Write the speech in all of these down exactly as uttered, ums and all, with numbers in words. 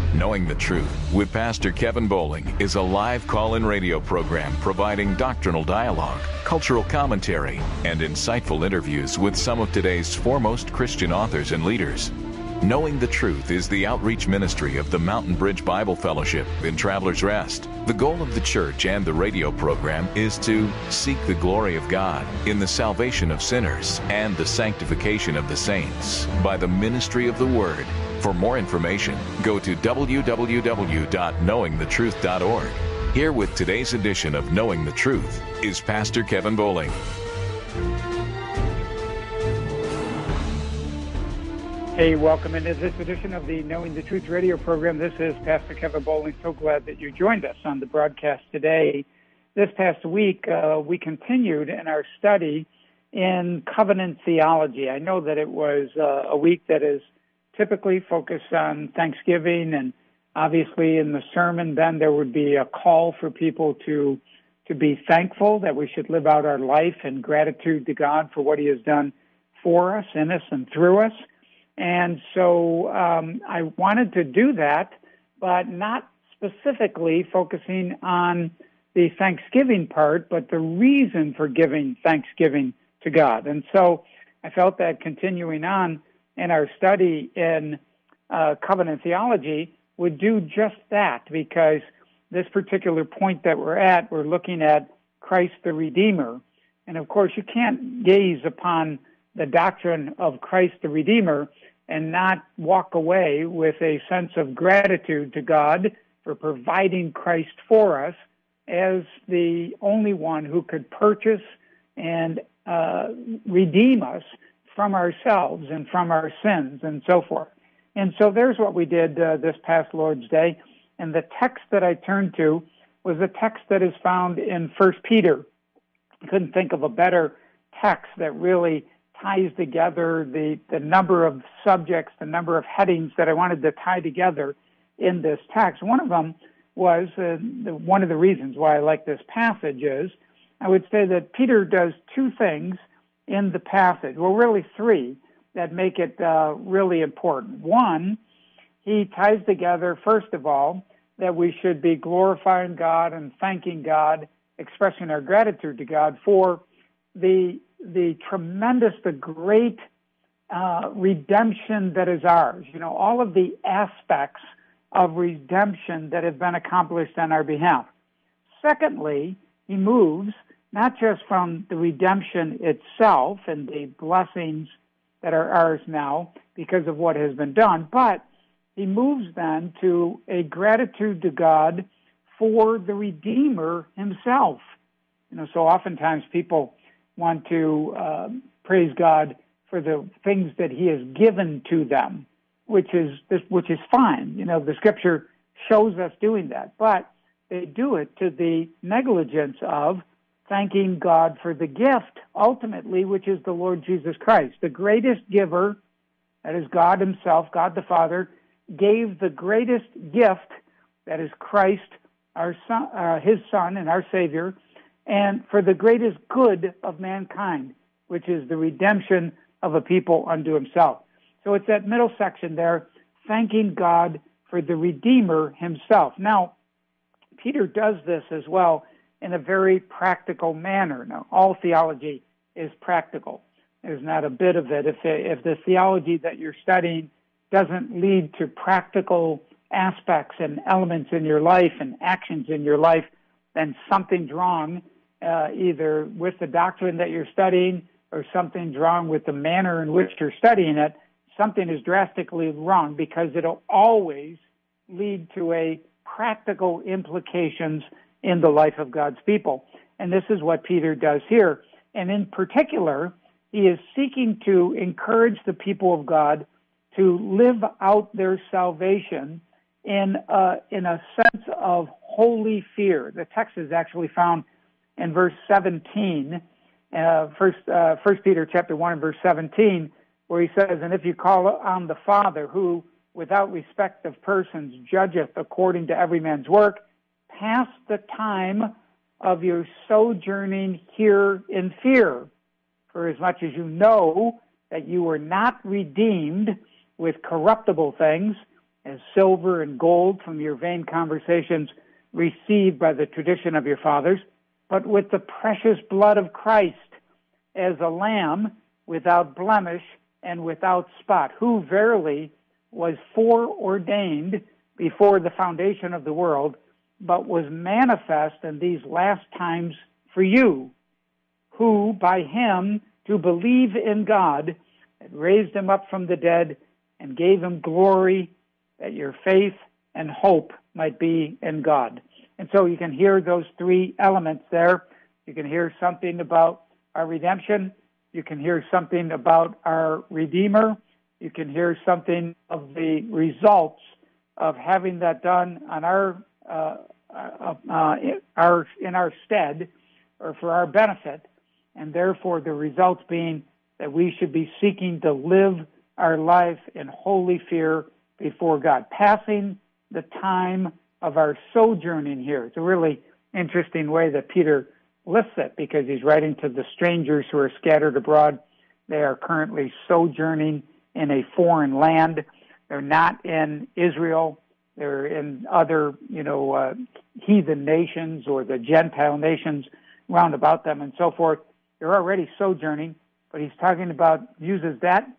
Knowing the Truth with Pastor Kevin Bowling is a live call-in radio program providing doctrinal dialogue, cultural commentary, and insightful interviews with some of today's foremost Christian authors and leaders. Knowing the Truth is the outreach ministry of the Mountain Bridge Bible Fellowship in Travelers Rest. The goal of the church and the radio program is to seek the glory of God in the salvation of sinners and the sanctification of the saints by the ministry of the Word. For more information, go to w w w dot knowing the truth dot org. Here with today's edition of Knowing the Truth is Pastor Kevin Bowling. Hey, welcome into this edition of the Knowing the Truth radio program. This is Pastor Kevin Bowling. So glad that you joined us on the broadcast today. This past week, uh, we continued in our study in covenant theology. I know that it was uh, a week that is typically focused on Thanksgiving, and obviously in the sermon then there would be a call for people to to be thankful, that we should live out our life in gratitude to God for what He has done for us, in us, and through us. And so um, I wanted to do that, but not specifically focusing on the Thanksgiving part, but the reason for giving thanksgiving to God. And so I felt that continuing on in our study in uh, covenant theology would do just that, because this particular point that we're at, we're looking at Christ the Redeemer. And of course, you can't gaze upon the doctrine of Christ the Redeemer and not walk away with a sense of gratitude to God for providing Christ for us as the only one who could purchase and uh, redeem us from ourselves and from our sins and so forth. And so there's what we did uh, this past Lord's Day. And the text that I turned to was a text that is found in First Peter. I couldn't think of a better text that really ties together the, the number of subjects, the number of headings that I wanted to tie together in this text. One of them was, uh, the, one of the reasons why I like this passage is, I would say that Peter does two things in the passage, well, really three, that make it uh, really important. One, he ties together, first of all, that we should be glorifying God and thanking God, expressing our gratitude to God for the the tremendous, the great uh, redemption that is ours. You know, all of the aspects of redemption that have been accomplished on our behalf. Secondly, he moves not just from the redemption itself and the blessings that are ours now because of what has been done, but he moves then to a gratitude to God for the Redeemer himself. You know, so oftentimes people want to uh, praise God for the things that He has given to them, which is which is fine. You know, the Scripture shows us doing that, but they do it to the negligence of thanking God for the gift, ultimately, which is the Lord Jesus Christ. The greatest giver, that is God Himself, God the Father, gave the greatest gift, that is Christ, our Son, uh, His Son and our Savior, and for the greatest good of mankind, which is the redemption of a people unto Himself. So it's that middle section there, thanking God for the Redeemer Himself. Now, Peter does this as well in a very practical manner. Now, all theology is practical. There's not a bit of it. If, if the theology that you're studying doesn't lead to practical aspects and elements in your life and actions in your life, then something's wrong, uh, either with the doctrine that you're studying or something's wrong with the manner in which you're studying it. Something is drastically wrong, because it'll always lead to a practical implications in the life of God's people. And this is what Peter does here. And in particular, he is seeking to encourage the people of God to live out their salvation in a, in a sense of holy fear. The text is actually found in verse seventeen, uh, first, uh, First Peter chapter one and verse seventeen, where he says, "And if you call on the Father, who without respect of persons judgeth according to every man's work, pass the time of your sojourning here in fear, for as much as you know that you were not redeemed with corruptible things, as silver and gold from your vain conversations received by the tradition of your fathers, but with the precious blood of Christ as a lamb without blemish and without spot, who verily was foreordained before the foundation of the world, but was manifest in these last times for you, who by him to believe in God that raised him up from the dead and gave him glory, that your faith and hope might be in God. And so you can hear those three elements there. You can hear something about our redemption. You can hear something about our Redeemer. You can hear something of the results of having that done on our, uh, uh, uh, our in our stead or for our benefit, and therefore the results being that we should be seeking to live our life in holy fear before God, passing the time of our sojourning here. It's a really interesting way that Peter lists it, because he's writing to the strangers who are scattered abroad. They are currently sojourning in a foreign land. They're not in Israel. They're in other, you know, uh, heathen nations or the Gentile nations round about them and so forth. They're already sojourning, but he's talking about, uses that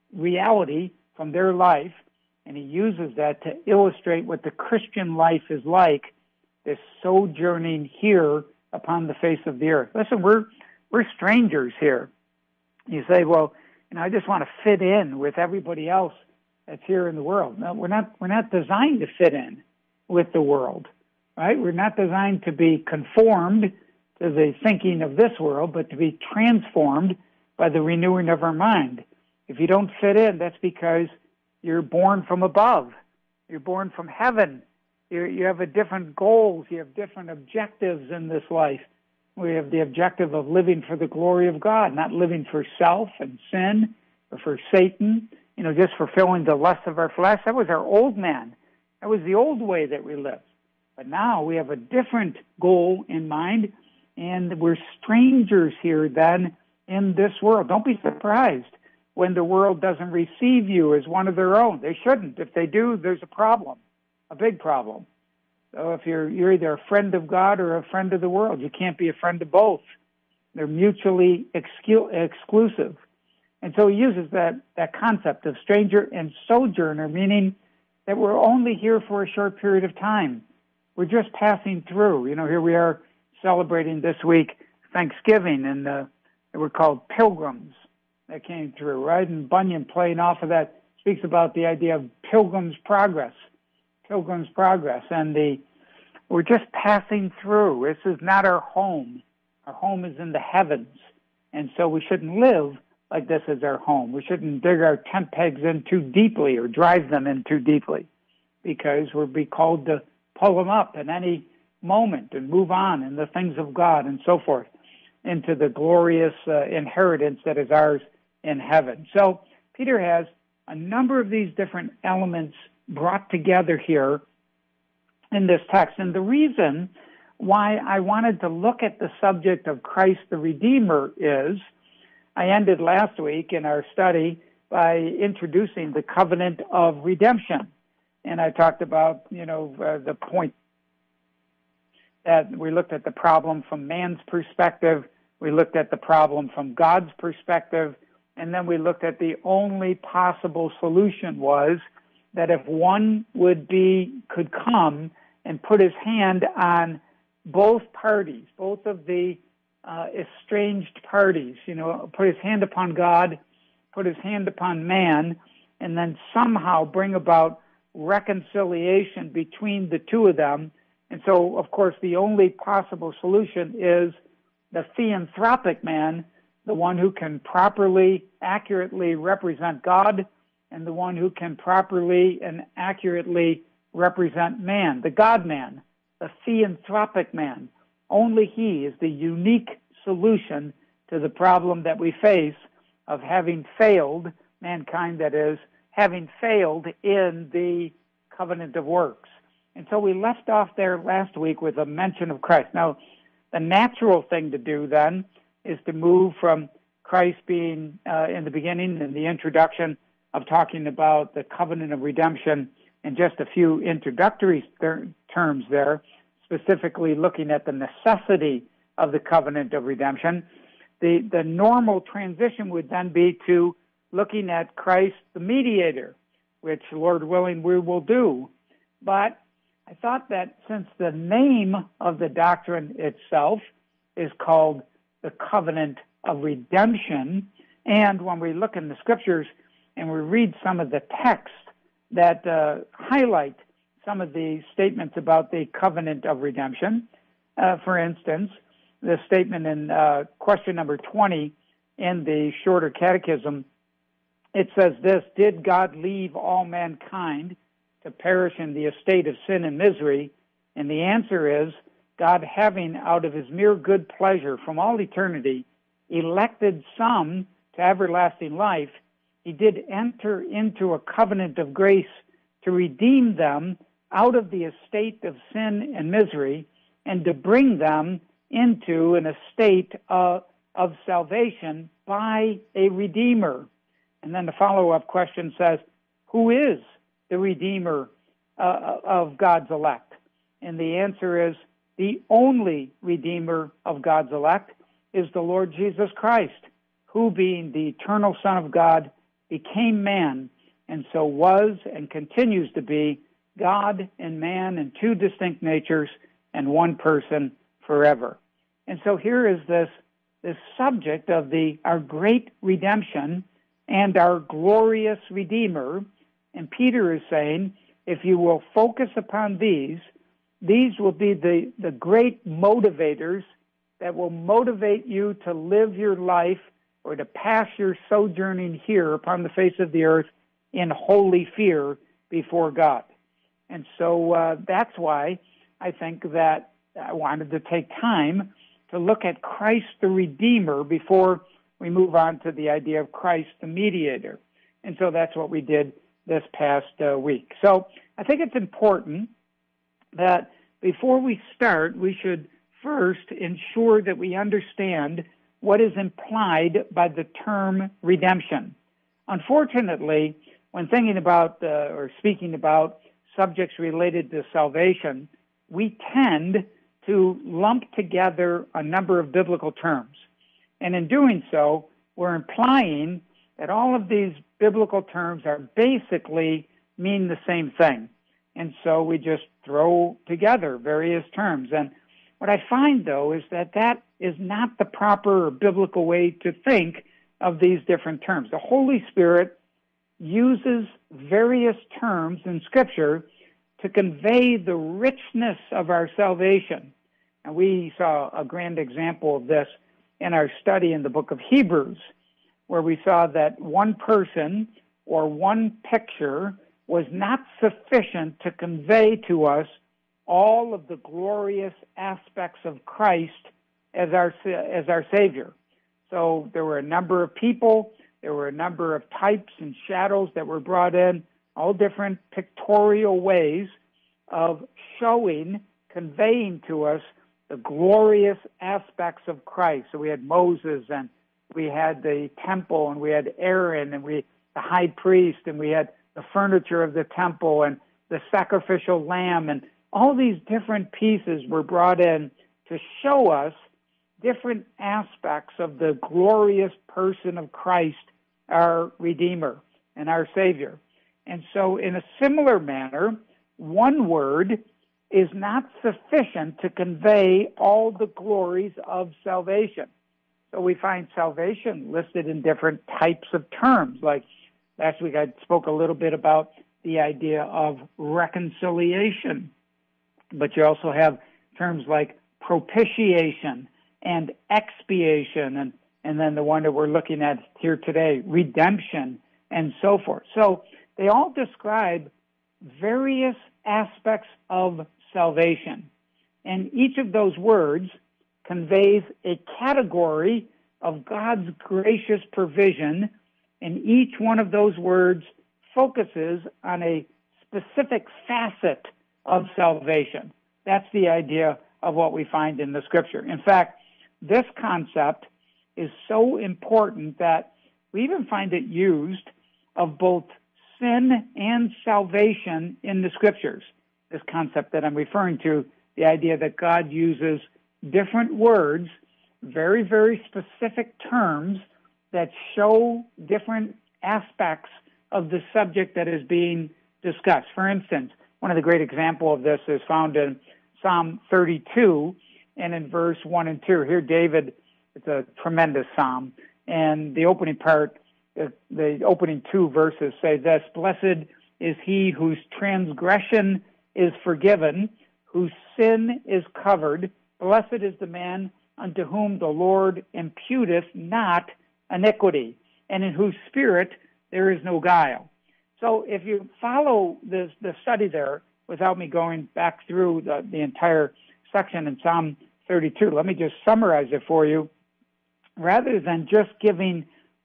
reality from their life, and he uses that to illustrate what the Christian life is like, this sojourning here upon the face of the earth. Listen, we're we're strangers here. You say, well, you know, I just want to fit in with everybody else that's here in the world. No, we're not we're not designed to fit in with the world, right? We're not designed to be conformed to the thinking of this world, but to be transformed by the renewing of our mind. If you don't fit in, that's because you're born from above. You're born from heaven. You're, you have a different goals. You have different objectives in this life. We have the objective of living for the glory of God, not living for self and sin or for Satan, you know, just fulfilling the lust of our flesh. That was our old man. That was the old way that we lived. But now we have a different goal in mind, and we're strangers here then in this world. Don't be surprised when the world doesn't receive you as one of their own. They shouldn't. If they do, there's a problem, a big problem. So if you're you're either a friend of God or a friend of the world, you can't be a friend of both. They're mutually excu- exclusive. And so he uses that, that concept of stranger and sojourner, meaning that we're only here for a short period of time. We're just passing through. You know, here we are celebrating this week Thanksgiving, and uh, they were called pilgrims that came through, right? And Bunyan, playing off of that, speaks about the idea of Pilgrim's Progress, Pilgrim's Progress, and the we're just passing through. This is not our home. Our home is in the heavens, and so we shouldn't live like this as our home. We shouldn't dig our tent pegs in too deeply or drive them in too deeply, because we'll be called to pull them up at any moment and move on in the things of God and so forth into the glorious uh, inheritance that is ours in heaven. So Peter has a number of these different elements brought together here in this text. And the reason why I wanted to look at the subject of Christ the Redeemer is I ended last week in our study by introducing the covenant of redemption. And I talked about, you know, uh, the point that we looked at the problem from man's perspective, we looked at the problem from God's perspective, and then we looked at the only possible solution was that if one would be, could come and put his hand on both parties, both of the uh, estranged parties, you know, put his hand upon God, put his hand upon man, and then somehow bring about reconciliation between the two of them. And so, of course, the only possible solution is the theanthropic man, the one who can properly, accurately represent God, and the one who can properly and accurately represent man, the God-man, the theanthropic man. Only he is the unique solution to the problem that we face of having failed, mankind that is, having failed in the covenant of works. And so we left off there last week with a mention of Christ. Now, the natural thing to do then is to move from Christ being uh, in the beginning and the introduction of talking about the covenant of redemption in just a few introductory ter- terms there, specifically looking at the necessity of the covenant of redemption, the, the normal transition would then be to looking at Christ the mediator, which, Lord willing, we will do. But I thought that since the name of the doctrine itself is called the covenant of redemption, and when we look in the scriptures and we read some of the texts that uh, highlight some of the statements about the covenant of redemption, uh, for instance, the statement in uh, question number twenty in the Shorter Catechism, it says this: did God leave all mankind to perish in the estate of sin and misery? And the answer is, God, having out of his mere good pleasure from all eternity elected some to everlasting life, he did enter into a covenant of grace to redeem them out of the estate of sin and misery and to bring them into an estate of, of salvation by a Redeemer. And then the follow-up question says, who is the Redeemer uh, of God's elect? And the answer is, the only Redeemer of God's elect is the Lord Jesus Christ, who, being the eternal Son of God, became man, and so was and continues to be God and man in two distinct natures and one person forever. And so here is this, this subject of the our great redemption and our glorious Redeemer. And Peter is saying, if you will focus upon these, these will be the, the great motivators that will motivate you to live your life or to pass your sojourning here upon the face of the earth in holy fear before God. And so uh, that's why I think that I wanted to take time to look at Christ the Redeemer before we move on to the idea of Christ the Mediator. And so that's what we did this past uh, week. So I think it's important that before we start, we should first ensure that we understand what is implied by the term redemption. Unfortunately, when thinking about uh, or speaking about subjects related to salvation, we tend to lump together a number of biblical terms. And in doing so, we're implying that all of these biblical terms are basically mean the same thing. And so we just throw together various terms. And what I find, though, is that that is not the proper biblical way to think of these different terms. The Holy Spirit uses various terms in Scripture to convey the richness of our salvation. And we saw a grand example of this in our study in the book of Hebrews, where we saw that one person or one picture was not sufficient to convey to us all of the glorious aspects of Christ as our as our Savior. So there were a number of people, there were a number of types and shadows that were brought in, all different pictorial ways of showing, conveying to us the glorious aspects of Christ. So we had Moses, and we had the temple, and we had Aaron, and we the high priest, and we had the furniture of the temple, and the sacrificial lamb, and all these different pieces were brought in to show us different aspects of the glorious person of Christ, our Redeemer and our Savior. And so in a similar manner, one word is not sufficient to convey all the glories of salvation. So we find salvation listed in different types of terms. Like last week I spoke a little bit about the idea of reconciliation. But you also have terms like propitiation and expiation, and, and then the one that we're looking at here today, redemption, and so forth. So they all describe various aspects of salvation. And each of those words conveys a category of God's gracious provision, and each one of those words focuses on a specific facet of salvation. That's the idea of what we find in the Scripture. In fact, this concept is so important that we even find it used of both sin and salvation in the Scriptures. This concept that I'm referring to, the idea that God uses different words, very, very specific terms that show different aspects of the subject that is being discussed. For instance, one of the great examples of this is found in Psalm thirty-two and in verse one and two. Here, David, it's a tremendous psalm, and the opening part, the, the opening two verses say this: "Blessed is he whose transgression is forgiven, whose sin is covered. Blessed is the man unto whom the Lord imputeth not iniquity, and in whose spirit there is no guile." So if you follow this, the study there, without me going back through the, the entire section in Psalm thirty-two, let me just summarize it for you. Rather than just giving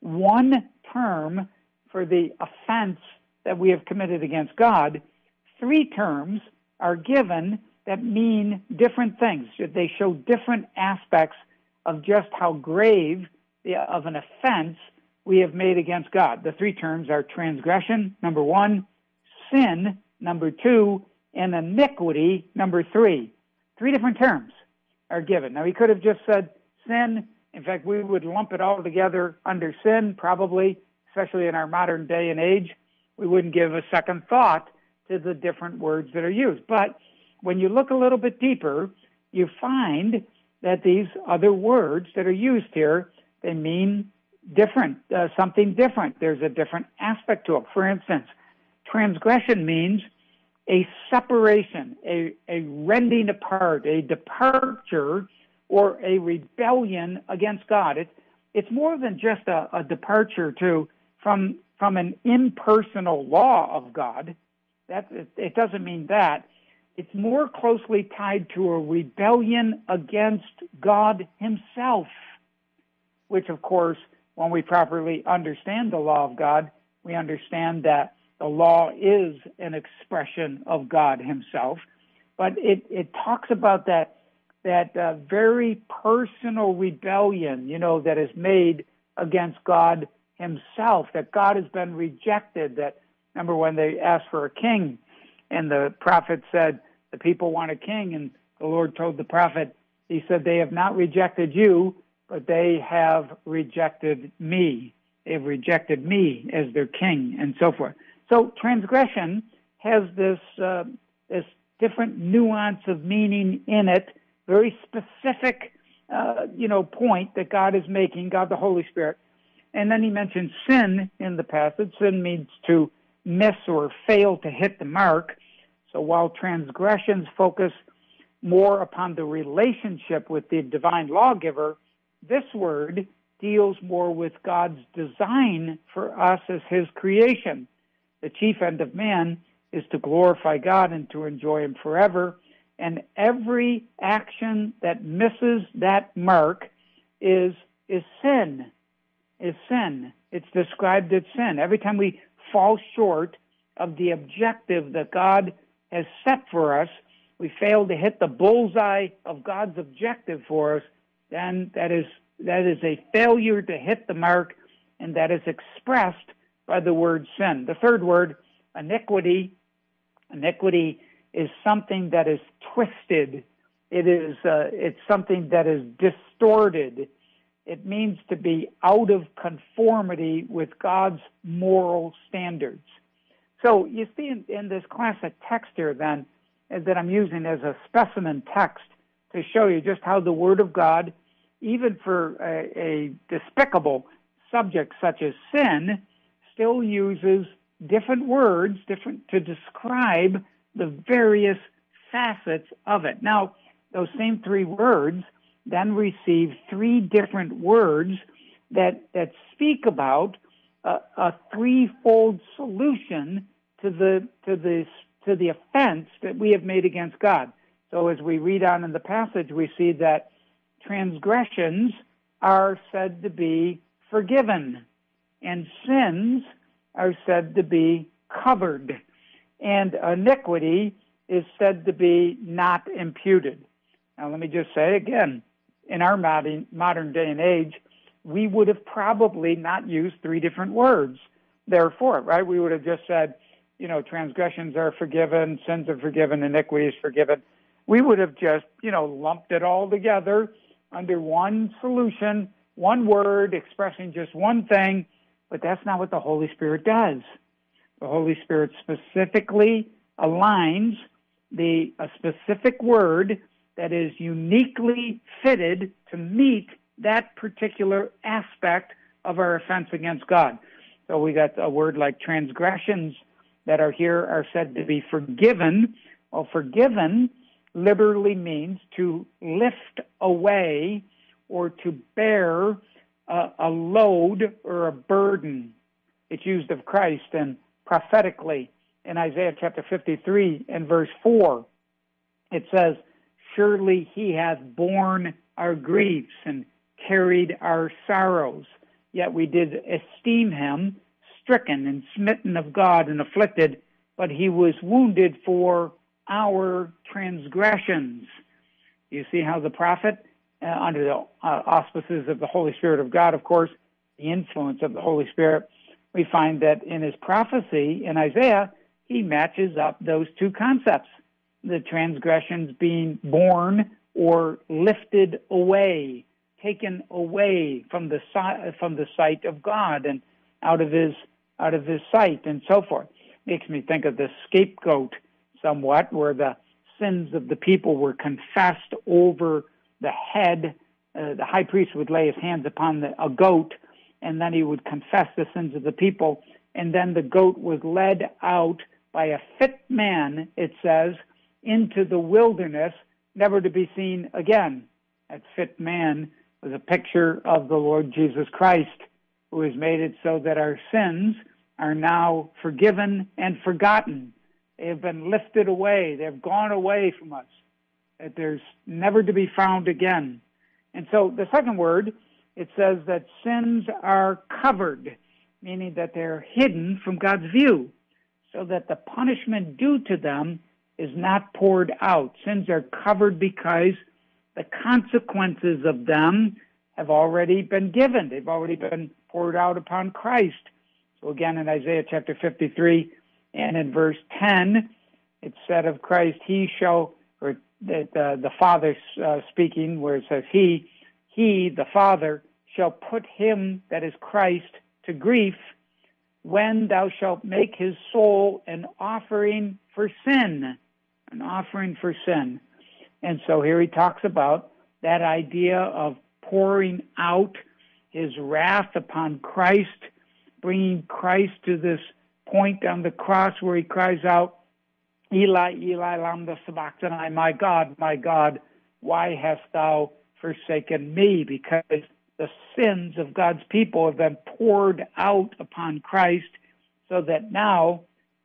one term for the offense that we have committed against God, three terms are given that mean different things. They show different aspects of just how grave the, of an offense we have made against God. The three terms are transgression, number one, sin, number two, and iniquity, number three. Three different terms are given. Now, he could have just said sin. In fact, we would lump it all together under sin, probably, especially in our modern day and age. We wouldn't give a second thought to the different words that are used. But when you look a little bit deeper, you find that these other words that are used here, they mean different, uh, something different. There's a different aspect to it. For instance, transgression means a separation, a, a rending apart, a departure, or a rebellion against God. It's, it's more than just a, a departure to from from an impersonal law of God. That it, it doesn't mean that. It's more closely tied to a rebellion against God himself, which, of course, when we properly understand the law of God, we understand that the law is an expression of God himself. But it, it talks about that, that uh, very personal rebellion, you know, that is made against God himself, that God has been rejected. That, remember when they asked for a king, and the prophet said, the people want a king, and the Lord told the prophet, he said, they have not rejected you, but they have rejected me. They've rejected me as their king, and so forth. So transgression has this uh, this different nuance of meaning in it, very specific, uh, you know, point that God is making, God the Holy Spirit. And then he mentions sin in the passage. Sin means to miss or fail to hit the mark. So while transgressions focus more upon the relationship with the divine lawgiver, this word deals more with God's design for us as his creation. The chief end of man is to glorify God and to enjoy him forever. And every action that misses that mark is is sin, is sin. It's described as sin. Every time we fall short of the objective that God has set for us, we fail to hit the bullseye of God's objective for us, then that is that is a failure to hit the mark, and that is expressed by the word sin. The third word, iniquity. Iniquity is something that is twisted. It is uh, it's something that is distorted. It means to be out of conformity with God's moral standards. So you see in, in this classic text here then, that I'm using as a specimen text to show you just how the Word of God, even for a, a despicable subject such as sin, still uses different words different to describe the various facets of it. Now, those same three words then receive three different words that that speak about a, a threefold solution to the to the to the offense that we have made against God. So as we read on in the passage, we see that transgressions are said to be forgiven, and sins are said to be covered, and iniquity is said to be not imputed. Now, let me just say again, in our modern, modern day and age, we would have probably not used three different words. therefore, right? We would have just said, you know, transgressions are forgiven, sins are forgiven, iniquity is forgiven. We would have just, you know, lumped it all together under one solution, one word expressing just one thing, but that's not what the Holy Spirit does. The Holy Spirit specifically aligns the a specific word that is uniquely fitted to meet that particular aspect of our offense against God. So we got a word like transgressions that are here are said to be forgiven. Well, forgiven literally means to lift away or to bear a, a load or a burden. It's used of Christ, and prophetically in Isaiah chapter fifty-three and verse four, it says, surely he hath borne our griefs and carried our sorrows, yet we did esteem him stricken and smitten of God and afflicted, but he was wounded for our transgressions. You see how the prophet, uh, under the uh, auspices of the Holy Spirit of God, of course, the influence of the Holy Spirit, we find that in his prophecy in Isaiah, he matches up those two concepts, the transgressions being borne or lifted away, taken away from the si- from the sight of God and out of his out of his sight and so forth. Makes me think of the scapegoat somewhat, where the sins of the people were confessed over the head. Uh, the high priest would lay his hands upon the, a goat, and then he would confess the sins of the people, and then the goat was led out by a fit man, it says, into the wilderness, never to be seen again. That fit man was a picture of the Lord Jesus Christ, who has made it so that our sins are now forgiven and forgotten. They have been lifted away. They have gone away from us. That there's never to be found again. And so the second word, it says that sins are covered, meaning that they're hidden from God's view, so that the punishment due to them is not poured out. Sins are covered because the consequences of them have already been given. They've already been poured out upon Christ. So again, in Isaiah chapter fifty-three and in verse ten, it said of Christ, he shall, or the, the, the Father uh, speaking, where it says he, he, the Father, shall put him, that is Christ, to grief when thou shalt make his soul an offering for sin, an offering for sin. And so here he talks about that idea of pouring out his wrath upon Christ, bringing Christ to this point on the cross where he cries out, Eli, Eli, lama sabachthani, my God, my God, why hast thou forsaken me? Because the sins of God's people have been poured out upon Christ, so that now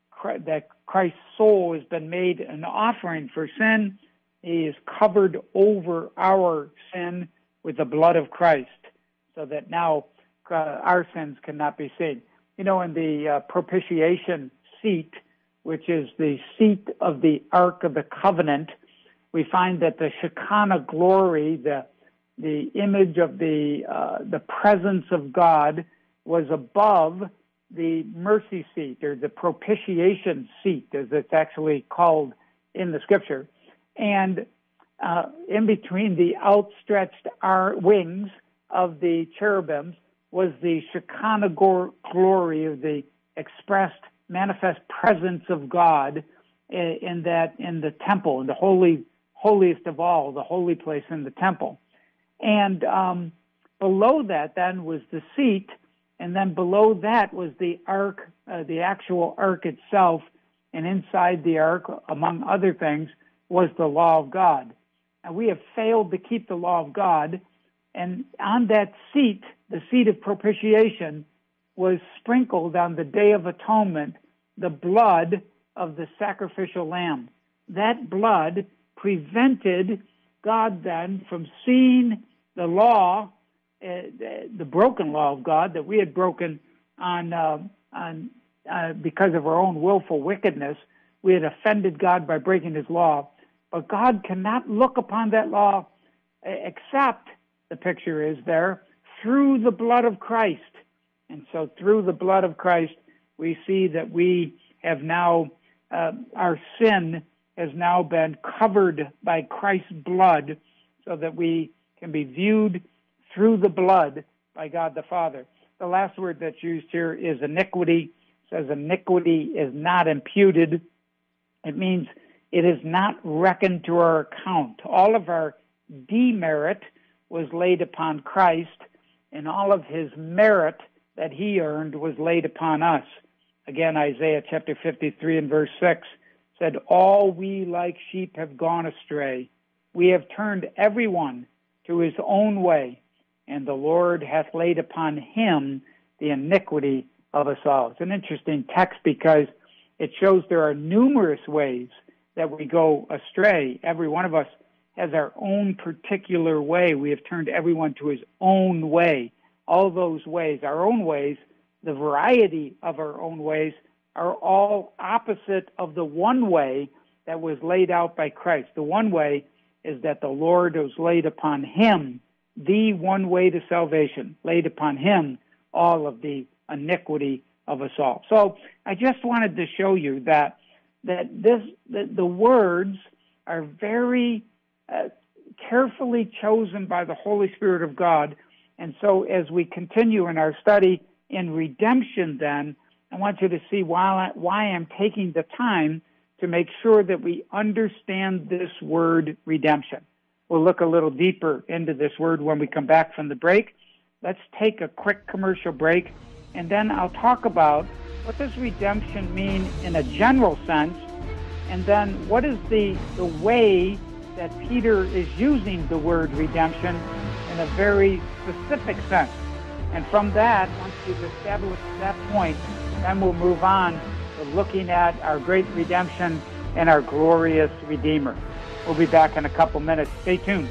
that Christ's soul has been made an offering for sin. He is covered over our sin with the blood of Christ, so that now uh, our sins cannot be seen. You know, in the uh, propitiation seat, which is the seat of the Ark of the Covenant, we find that the Shekinah glory, the the image of the uh, the presence of God, was above the mercy seat, or the propitiation seat, as it's actually called in the Scripture. And uh, in between the outstretched ar- wings of the cherubims was the Shekinah glory of the expressed, manifest presence of God in, in that in the temple, in the holy, holiest of all, the holy place in the temple. And um, below that then was the seat, and then below that was the ark, uh, the actual ark itself, and inside the ark, among other things, was the law of God. And we have failed to keep the law of God, and on that seat, the seat of propitiation, was sprinkled on the Day of Atonement the blood of the sacrificial lamb. That blood prevented God then from seeing the law, uh, the broken law of God that we had broken on, uh, on uh, because of our own willful wickedness. We had offended God by breaking his law. But God cannot look upon that law except, the picture is there, through the blood of Christ. And so through the blood of Christ, we see that we have now, uh, our sin has now been covered by Christ's blood so that we can be viewed through the blood by God the Father. The last word that's used here is iniquity. It says iniquity is not imputed. It means it is not reckoned to our account. All of our demerit was laid upon Christ, and all of his merit that he earned was laid upon us. Again, Isaiah chapter fifty-three and verse six said, all we like sheep have gone astray. We have turned everyone to his own way, and the Lord hath laid upon him the iniquity of us all. It's an interesting text because it shows there are numerous ways that we go astray. Every one of us has our own particular way. We have turned everyone to his own way. All those ways, our own ways, the variety of our own ways, are all opposite of the one way that was laid out by Christ. The one way is that the Lord was laid upon him, the one way to salvation, laid upon him all of the iniquity of us all. So I just wanted to show you that that this that the words are very uh, carefully chosen by the Holy Spirit of God. And so as we continue in our study in redemption, then I want you to see why, I, why I'm taking the time to make sure that we understand this word redemption. We'll look a little deeper into this word when we come back from the break. Let's take a quick commercial break, and then I'll talk about what does redemption mean in a general sense, and then what is the, the way that Peter is using the word redemption in a very specific sense. And from that, once we've established that point, then we'll move on to looking at our great redemption and our glorious Redeemer. We'll be back in a couple minutes. Stay tuned.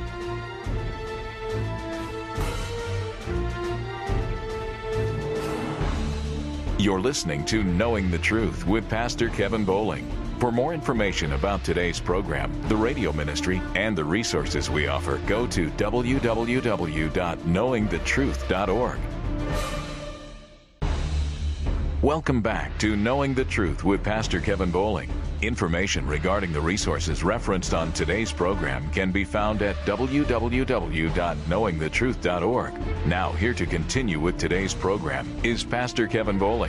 You're listening to Knowing the Truth with Pastor Kevin Bowling. For more information about today's program, the radio ministry, and the resources we offer, go to w w w dot knowing the truth dot org. Welcome back to Knowing the Truth with Pastor Kevin Bowling. Information regarding the resources referenced on today's program can be found at w w w dot knowing the truth dot org. Now, here to continue with today's program is Pastor Kevin Bowling.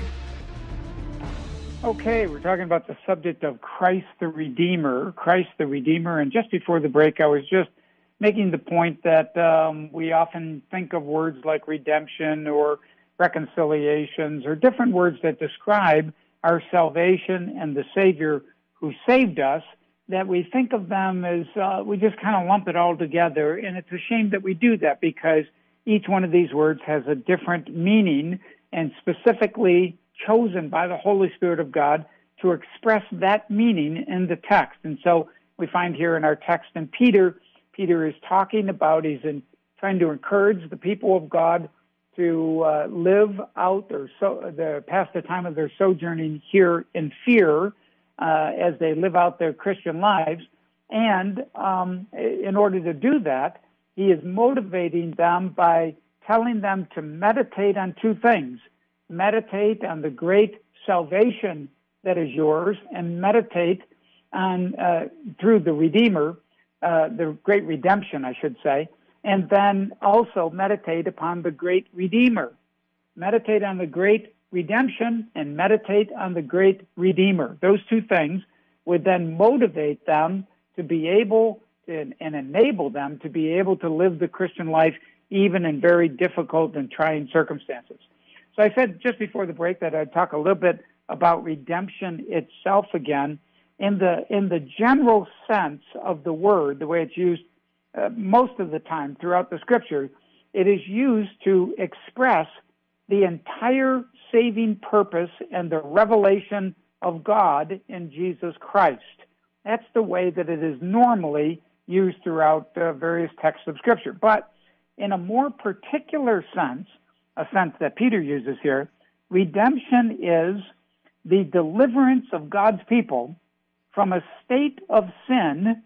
Okay, we're talking about the subject of Christ the Redeemer, Christ the Redeemer, and just before the break, I was just making the point that um, we often think of words like redemption or reconciliations or different words that describe our salvation and the Savior who saved us, that we think of them as, uh, we just kind of lump it all together, and it's a shame that we do that because each one of these words has a different meaning and specifically chosen by the Holy Spirit of God to express that meaning in the text. And so we find here in our text in Peter, Peter is talking about, he's in, trying to encourage the people of God to uh, live out or so, the, pass the time of their sojourning here in fear uh, as they live out their Christian lives. And um, in order to do that, he is motivating them by telling them to meditate on two things. Meditate on the great salvation that is yours, and meditate on uh, through the Redeemer, uh, the great redemption, I should say, and then also meditate upon the great Redeemer. Meditate on the great redemption and meditate on the great Redeemer. Those two things would then motivate them to be able to, and enable them to be able to live the Christian life even in very difficult and trying circumstances. So I said just before the break that I'd talk a little bit about redemption itself again. In the in the general sense of the word, the way it's used uh, most of the time throughout the Scripture, it is used to express the entire saving purpose and the revelation of God in Jesus Christ. That's the way that it is normally used throughout uh, various texts of Scripture. But in a more particular sense, a sense that Peter uses here, redemption is the deliverance of God's people from a state of sin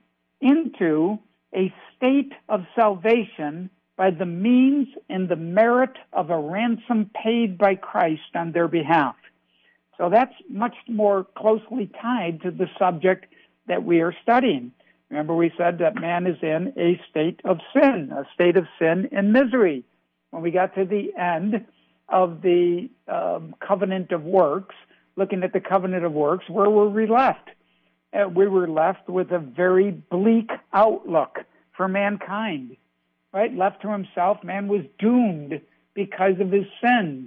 into a state of salvation by the means and the merit of a ransom paid by Christ on their behalf. So that's much more closely tied to the subject that we are studying. Remember, we said that man is in a state of sin, a state of sin and misery. When we got to the end of the um, covenant of works, looking at the covenant of works, where were we left? Uh, we were left with a very bleak outlook for mankind, right? Left to himself, man was doomed because of his sins.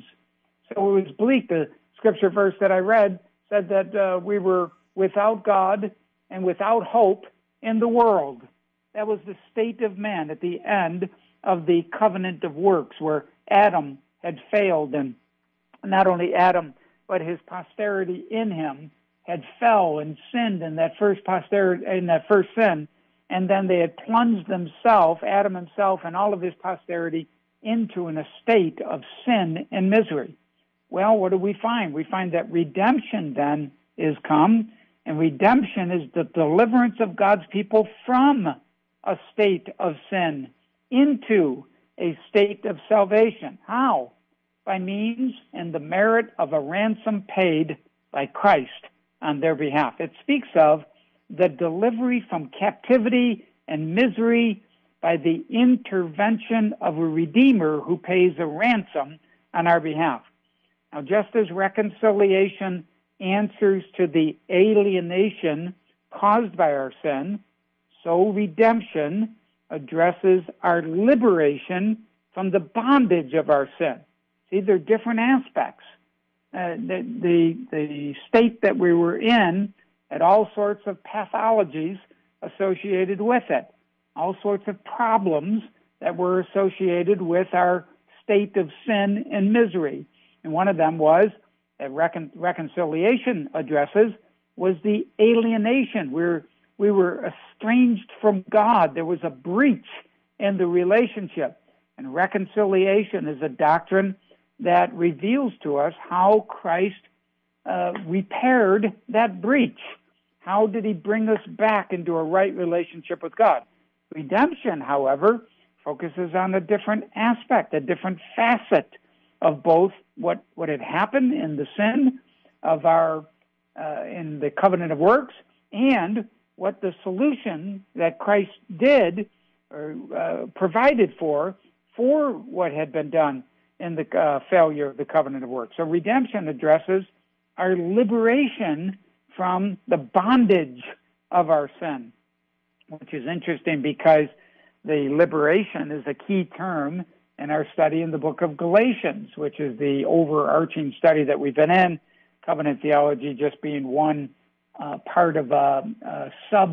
So it was bleak. The scripture verse that I read said that uh, we were without God and without hope in the world. That was the state of man at the end of the covenant of works, where Adam had failed, and not only Adam, but his posterity in him had fell and sinned in that first posterity, in that first sin, and then they had plunged themselves, Adam himself and all of his posterity, into an estate of sin and misery. Well, what do we find? We find that redemption then is come, and redemption is the deliverance of God's people from a state of sin into a state of salvation. How? By means and the merit of a ransom paid by Christ on their behalf. It speaks of the delivery from captivity and misery by the intervention of a Redeemer who pays a ransom on our behalf. Now, just as reconciliation answers to the alienation caused by our sin, so redemption addresses our liberation from the bondage of our sin. See, they're different aspects. Uh, the, the, the state that we were in had all sorts of pathologies associated with it, all sorts of problems that were associated with our state of sin and misery. And one of them was, that recon- reconciliation addresses, was the alienation. We're, we were estranged from God. There was a breach in the relationship. And reconciliation is a doctrine that reveals to us how Christ uh, repaired that breach. How did he bring us back into a right relationship with God? Redemption, however, focuses on a different aspect, a different facet of both what, what had happened in the sin of our, uh, in the covenant of works, and what the solution that Christ did or uh, provided for, for what had been done in the uh, failure of the covenant of works. So redemption addresses our liberation from the bondage of our sin, which is interesting because the liberation is a key term in our study in the book of Galatians, which is the overarching study that we've been in, covenant theology just being one uh, part of a, a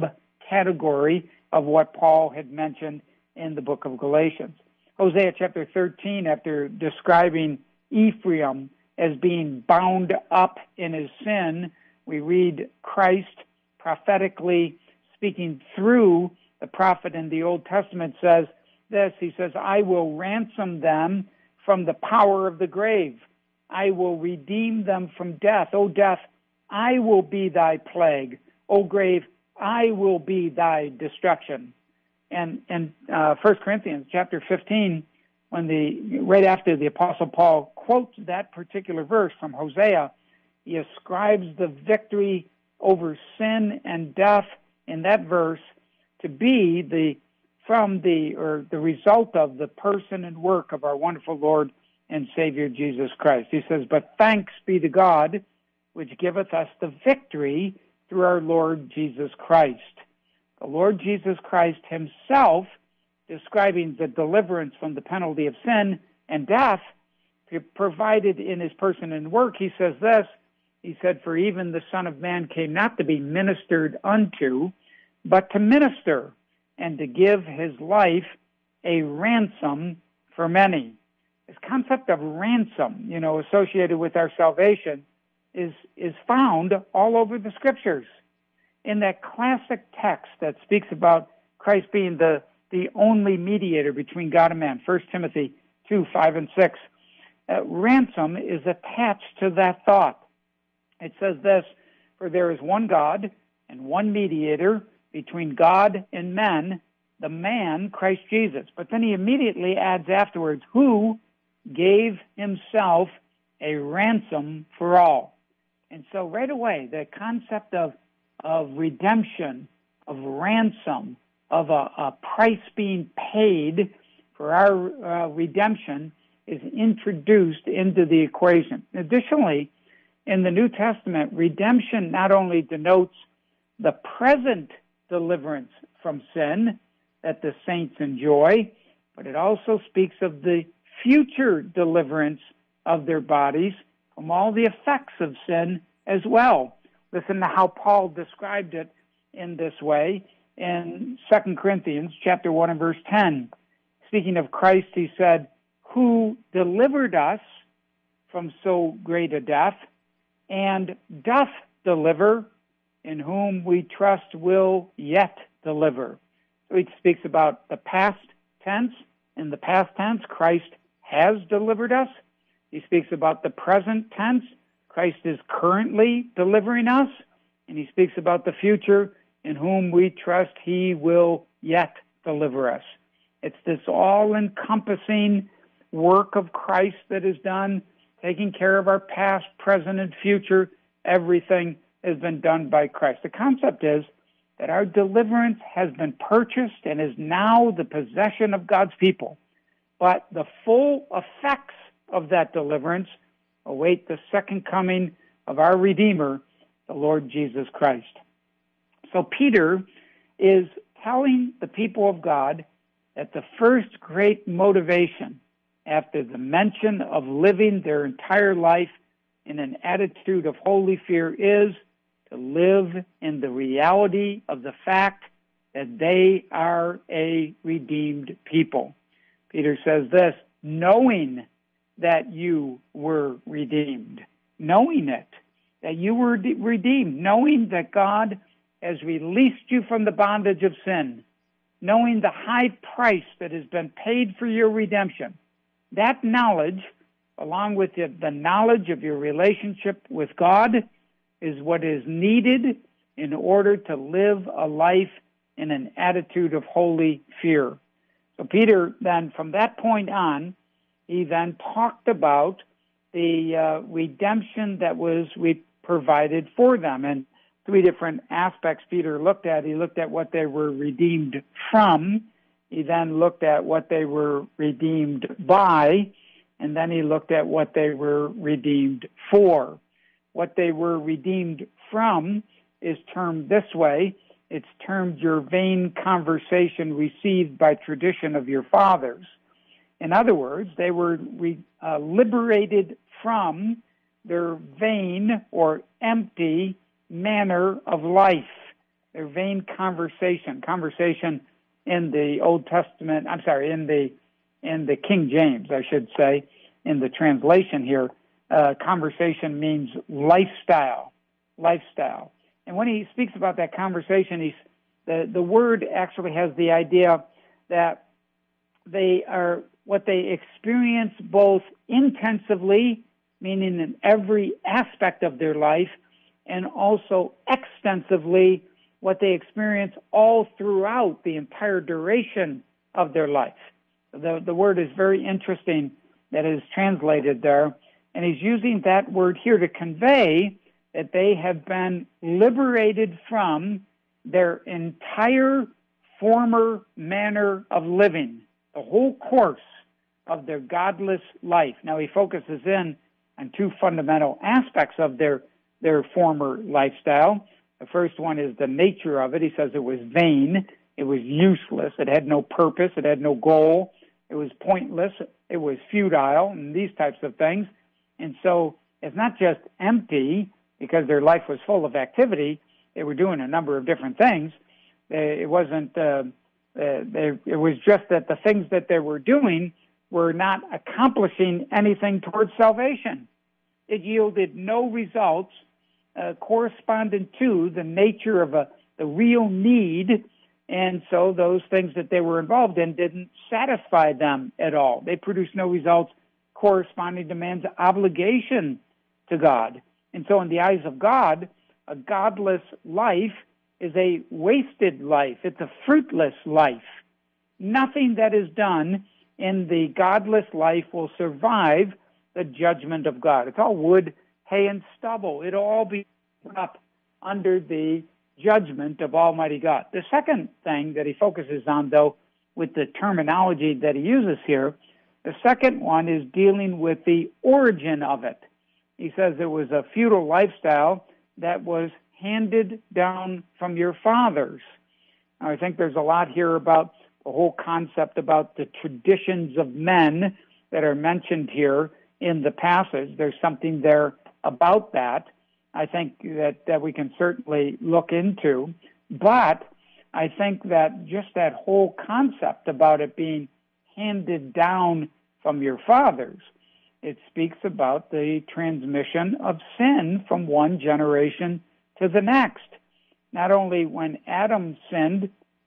subcategory of what Paul had mentioned in the book of Galatians. Hosea chapter thirteen, after describing Ephraim as being bound up in his sin, we read Christ prophetically speaking through the prophet in the Old Testament says this, he says, I will ransom them from the power of the grave. I will redeem them from death. O death, I will be thy plague. O grave, I will be thy destruction. And in uh, First Corinthians chapter fifteen, when the right after the Apostle Paul quotes that particular verse from Hosea, he ascribes the victory over sin and death in that verse to be the from the or the result of the person and work of our wonderful Lord and Savior Jesus Christ. He says, "But thanks be to God, which giveth us the victory through our Lord Jesus Christ." The Lord Jesus Christ himself, describing the deliverance from the penalty of sin and death provided in his person and work, he says this, he said, "For even the Son of Man came not to be ministered unto, but to minister, and to give his life a ransom for many." This concept of ransom, you know, associated with our salvation is, is found all over the Scriptures. In that classic text that speaks about Christ being the, the only mediator between God and man, First Timothy two, five, and six, uh, ransom is attached to that thought. It says this, "For there is one God and one mediator between God and men, the man, Christ Jesus." But then he immediately adds afterwards, "who gave himself a ransom for all." And so right away, the concept of, of redemption, of ransom, of a, a price being paid for our uh, redemption is introduced into the equation. Additionally, in the New Testament, redemption not only denotes the present deliverance from sin that the saints enjoy, but it also speaks of the future deliverance of their bodies from all the effects of sin as well. Listen to how Paul described it in this way in Second Corinthians chapter one and verse ten. Speaking of Christ, he said, who delivered us from so great a death, and doth deliver, in whom we trust will yet deliver. So he speaks about the past tense. In the past tense, Christ has delivered us. He speaks about the present tense. Christ is currently delivering us. And he speaks about the future, in whom we trust he will yet deliver us. It's this all-encompassing work of Christ that is done, taking care of our past, present, and future. Everything has been done by Christ. The concept is that our deliverance has been purchased and is now the possession of God's people. But the full effects of that deliverance await the second coming of our Redeemer, the Lord Jesus Christ. So Peter is telling the people of God that the first great motivation after the mention of living their entire life in an attitude of holy fear is to live in the reality of the fact that they are a redeemed people. Peter says this, knowing that you were redeemed, knowing it, that you were de- redeemed, knowing that God has released you from the bondage of sin, knowing the high price that has been paid for your redemption. That knowledge, along with the, the knowledge of your relationship with God, is what is needed in order to live a life in an attitude of holy fear. So Peter then, from that point on, he then talked about the uh, redemption that was re- provided for them. And three different aspects Peter looked at. He looked at what they were redeemed from. He then looked at what they were redeemed by. And then he looked at what they were redeemed for. What they were redeemed from is termed this way. It's termed your vain conversation received by tradition of your fathers. In other words, they were re, uh, liberated from their vain or empty manner of life, their vain conversation. Conversation in the Old Testament, I'm sorry, in the in the King James, I should say, in the translation here, uh, conversation means lifestyle, lifestyle. And when he speaks about that conversation, he's, the, the word actually has the idea that they are what they experience both intensively, meaning in every aspect of their life, and also extensively what they experience all throughout the entire duration of their life. The, the word is very interesting that is translated there, and he's using that word here to convey that they have been liberated from their entire former manner of living, the whole course of their godless life. Now he focuses in on two fundamental aspects of their, their former lifestyle. The first one is the nature of it. He says it was vain, it was useless, it had no purpose, it had no goal, it was pointless, it was futile, and these types of things. And so it's not just empty because their life was full of activity. They were doing a number of different things. It wasn't, uh, uh, they, it was just that the things that they were doing were not accomplishing anything towards salvation. It yielded no results uh, corresponding to the nature of a, the real need, and so those things that they were involved in didn't satisfy them at all. They produced no results corresponding to man's obligation to God. And so in the eyes of God, a godless life is a wasted life. It's a fruitless life. Nothing that is done in the godless life will survive the judgment of God. It's all wood, hay and stubble. It'll all be up under the judgment of Almighty God. The second thing that he focuses on, though, with the terminology that he uses here, the second one is dealing with the origin of it. He says it was a feudal lifestyle that was handed down from your fathers. Now, I think there's a lot here about the whole concept about the traditions of men that are mentioned here in the passage. There's something there about that I think that, that we can certainly look into. But I think that just that whole concept about it being handed down from your fathers, it speaks about the transmission of sin from one generation to the next. Not only when Adam sinned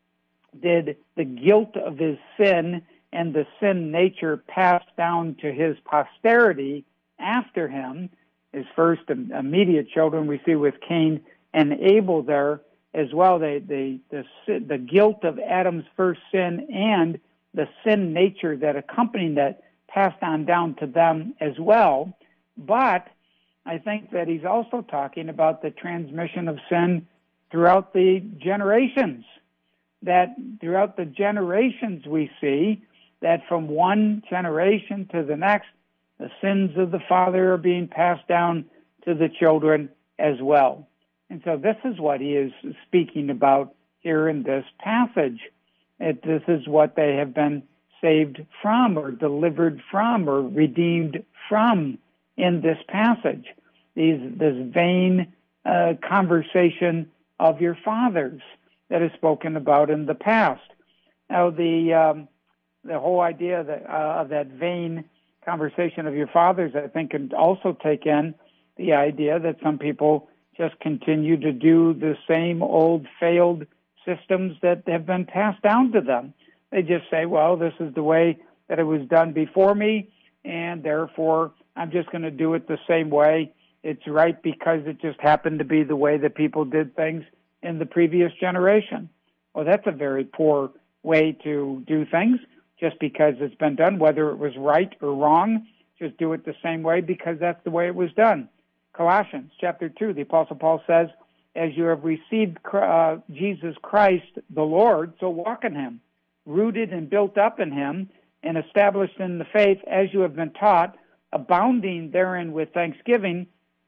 did the guilt of his sin and the sin nature pass down to his posterity after him, his first immediate children we see with Cain and Abel there as well. They, they, the, the guilt of Adam's first sin and the sin nature that accompanied that passed on down to them as well. But I think that he's also talking about the transmission of sin throughout the generations, that throughout the generations we see that from one generation to the next, the sins of the father are being passed down to the children as well. And so this is what he is speaking about here in this passage. It, this is what they have been saved from or delivered from or redeemed from in this passage. These, this vain uh, conversation of your fathers that is spoken about in the past. Now, the um, the whole idea that, uh, of that vain conversation of your fathers, I think, can also take in the idea that some people just continue to do the same old failed systems that have been passed down to them. They just say, well, this is the way that it was done before me, and therefore I'm just going to do it the same way. It's right because it just happened to be the way that people did things in the previous generation. Well, that's a very poor way to do things, just because it's been done, whether it was right or wrong. Just do it the same way because that's the way it was done. Colossians chapter two, the Apostle Paul says, as you have received uh, Jesus Christ the Lord, so walk in him, rooted and built up in him, and established in the faith as you have been taught, abounding therein with thanksgiving.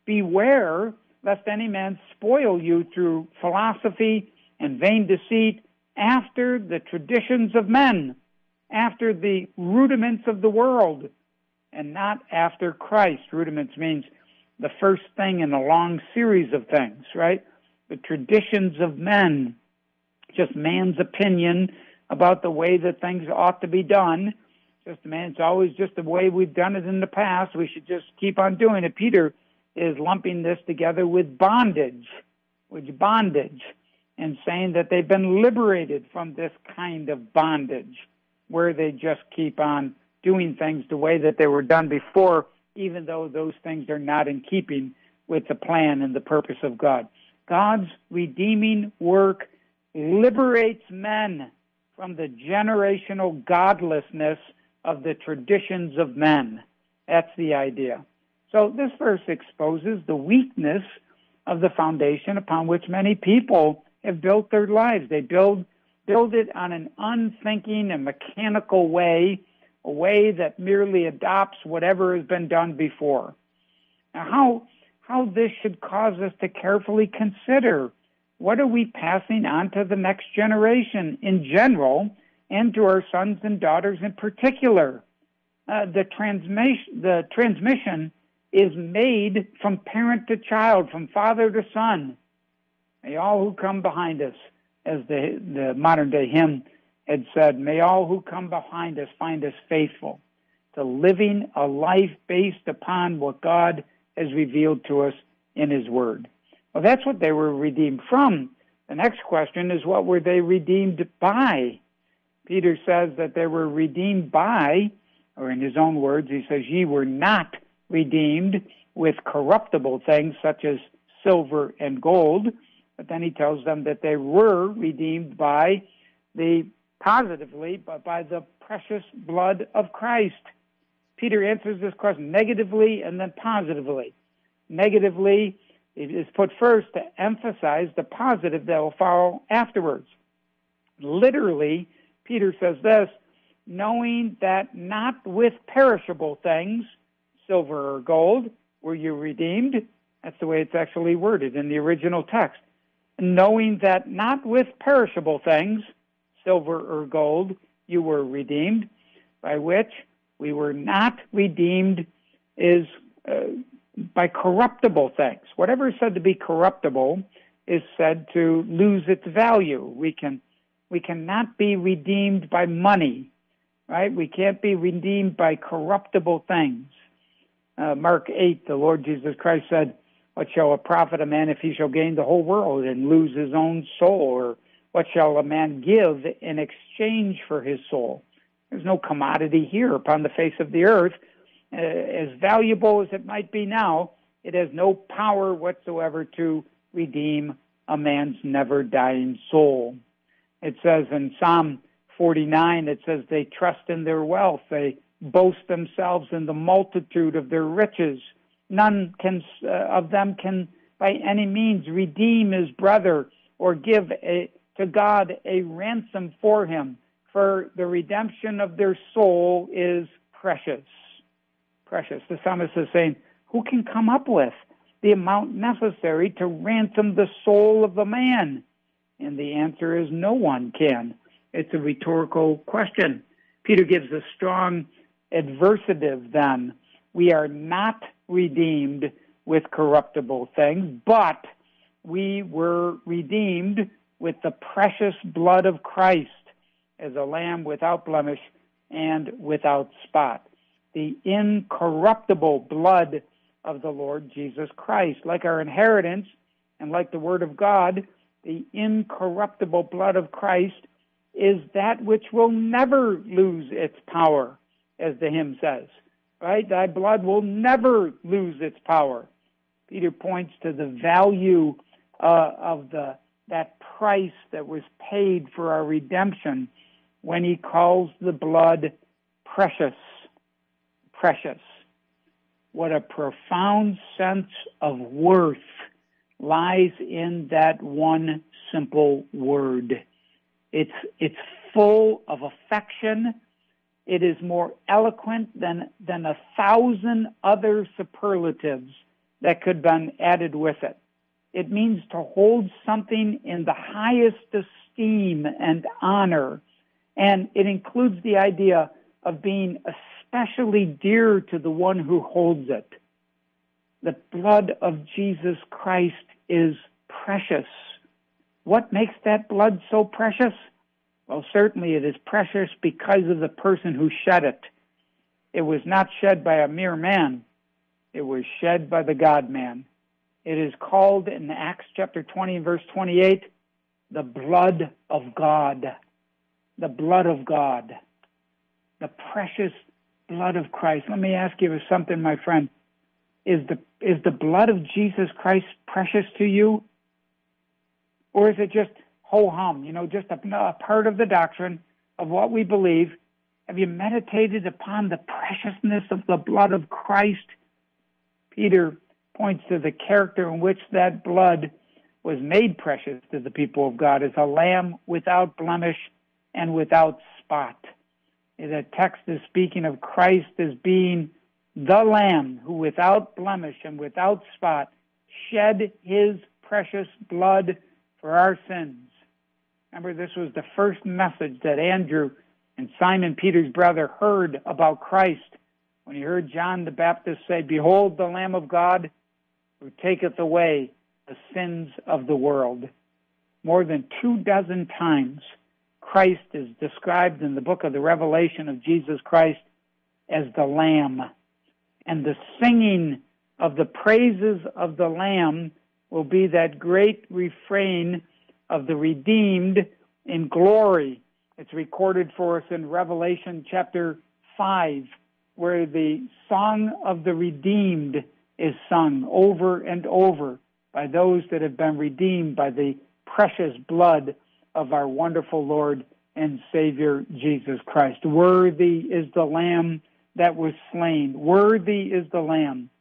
Beware lest any man spoil you through philosophy and vain deceit, after the traditions of men, after the rudiments of the world, and not after Christ. Rudiments means the first thing in a long series of things, right? The traditions of men, just man's opinion about the way that things ought to be done. Just man, it's always just the way we've done it in the past. We should just keep on doing it. Peter is lumping this together with bondage, with bondage, and saying that they've been liberated from this kind of bondage, where they just keep on doing things the way that they were done before, even though those things are not in keeping with the plan and the purpose of God. God's redeeming work liberates men from the generational godlessness of the traditions of men. That's the idea. So this verse exposes the weakness of the foundation upon which many people have built their lives. They build build it on an unthinking and mechanical way, a way that merely adopts whatever has been done before. Now, how how this should cause us to carefully consider, what are we passing on to the next generation in general, and to our sons and daughters in particular? Uh, the transmission the transmission is made from parent to child, from father to son. May all who come behind us, as the, the modern-day hymn had said, may all who come behind us find us faithful to living a life based upon what God has revealed to us in his word. Well, that's what they were redeemed from. The next question is, what were they redeemed by? Peter says that they were redeemed by, or in his own words, he says, ye were not redeemed with corruptible things such as silver and gold. But then he tells them that they were redeemed by the, positively, but by the precious blood of Christ. Peter answers this question negatively and then positively. negatively, it is put first to emphasize the positive that will follow afterwards. Literally, Peter says this, knowing that not with perishable things, silver or gold, were you redeemed. That's the way it's actually worded in the original text. Knowing that not with perishable things, silver or gold, you were redeemed, by which we were not redeemed is uh, by corruptible things. Whatever is said to be corruptible is said to lose its value. We can we cannot be redeemed by money, right? We can't be redeemed by corruptible things. Uh, Mark eight, the Lord Jesus Christ said, what shall it profit a man if he shall gain the whole world and lose his own soul? Or what shall a man give in exchange for his soul? There's no commodity here upon the face of the earth. Uh, as valuable as it might be now, it has no power whatsoever to redeem a man's never-dying soul. It says in Psalm forty-nine, it says they trust in their wealth. They boast themselves in the multitude of their riches. None can uh, of them can by any means redeem his brother or give a, to God a ransom for him, for the redemption of their soul is precious. Precious. The psalmist is saying, who can come up with the amount necessary to ransom the soul of a man? And the answer is no one can. It's a rhetorical question. Peter gives a strong adversative then. We are not redeemed with corruptible things, but we were redeemed with the precious blood of Christ as a lamb without blemish and without spot. The incorruptible blood of the Lord Jesus Christ. Like our inheritance and like the Word of God, the incorruptible blood of Christ is that which will never lose its power, as the hymn says. Right? Thy blood will never lose its power. Peter points to the value uh, of the that price that was paid for our redemption when he calls the blood precious. Precious. What a profound sense of worth lies in that one simple word. It's it's full of affection. It is more eloquent than, than a thousand other superlatives that could have been added with it. It means to hold something in the highest esteem and honor, and it includes the idea of being especially dear to the one who holds it. The blood of Jesus Christ is precious. What makes that blood so precious? Well, certainly it is precious because of the person who shed it. It was not shed by a mere man. It was shed by the God-man. It is called in Acts chapter twenty, verse twenty-eight, the blood of God. The blood of God. The precious blood of Christ. Let me ask you something, my friend. Is the, is the blood of Jesus Christ precious to you? Or is it just ho-hum, you know, just a, a part of the doctrine of what we believe? Have you meditated upon the preciousness of the blood of Christ? Peter points to the character in which that blood was made precious to the people of God as a lamb without blemish and without spot. The text is speaking of Christ as being the lamb who without blemish and without spot shed his precious blood for our sins. Remember, this was the first message that Andrew and Simon Peter's brother heard about Christ when he heard John the Baptist say, "Behold the Lamb of God who taketh away the sins of the world." More than two dozen times, Christ is described in the book of the Revelation of Jesus Christ as the Lamb. And the singing of the praises of the Lamb will be that great refrain of the redeemed in glory. It's recorded for us in Revelation chapter five, where the song of the redeemed is sung over and over by those that have been redeemed by the precious blood of our wonderful Lord and Savior Jesus Christ. Worthy is the Lamb that was slain. Worthy is the Lamb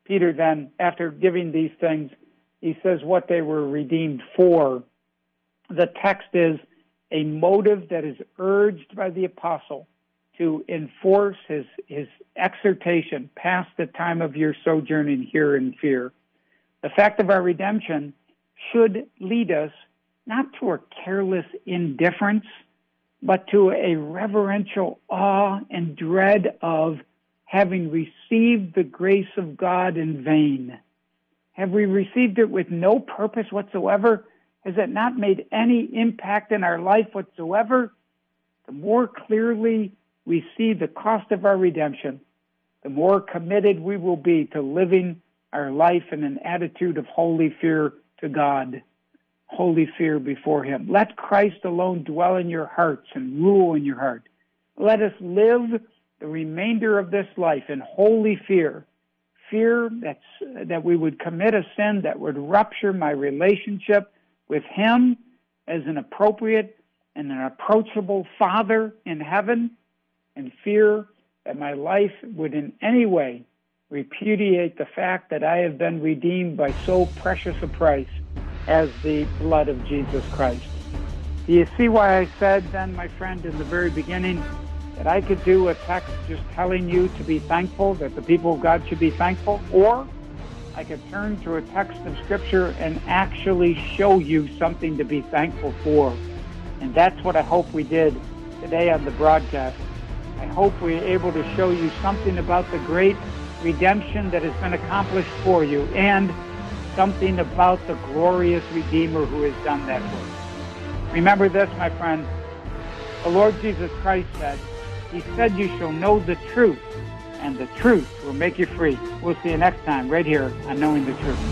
Peter then, after giving these things, he says what they were redeemed for. The text is a motive that is urged by the apostle to enforce his, his exhortation past the time of your sojourning here in fear. The fact of our redemption should lead us not to a careless indifference, but to a reverential awe and dread of having received the grace of God in vain. Have we received it with no purpose whatsoever? Has it not made any impact in our life whatsoever? The more clearly we see the cost of our redemption, the more committed we will be to living our life in an attitude of holy fear to God, holy fear before Him. Let Christ alone dwell in your hearts and rule in your heart. Let us live the remainder of this life in holy fear, fear that's, that we would commit a sin that would rupture my relationship with Him as an appropriate and an approachable Father in heaven, and fear that my life would in any way repudiate the fact that I have been redeemed by so precious a price as the blood of Jesus Christ. Do you see why I said then, my friend, in the very beginning, that I could do a text just telling you to be thankful, that the people of God should be thankful, or I could turn to a text of Scripture and actually show you something to be thankful for. And that's what I hope we did today on the broadcast. I hope we were able to show you something about the great redemption that has been accomplished for you, and something about the glorious Redeemer who has done that work. Remember this, my friend. The Lord Jesus Christ said, He said you shall know the truth, and the truth will make you free. We'll see you next time right here on Knowing the Truth.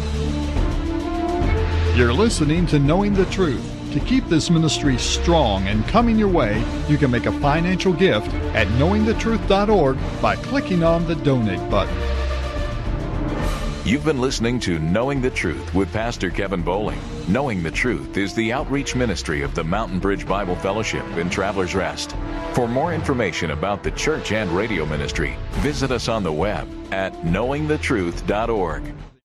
You're listening to Knowing the Truth. To keep this ministry strong and coming your way, you can make a financial gift at knowing the truth dot org by clicking on the Donate button. You've been listening to Knowing the Truth with Pastor Kevin Bowling. Knowing the Truth is the outreach ministry of the Mountain Bridge Bible Fellowship in Travelers Rest. For more information about the church and radio ministry, visit us on the web at knowing the truth dot org.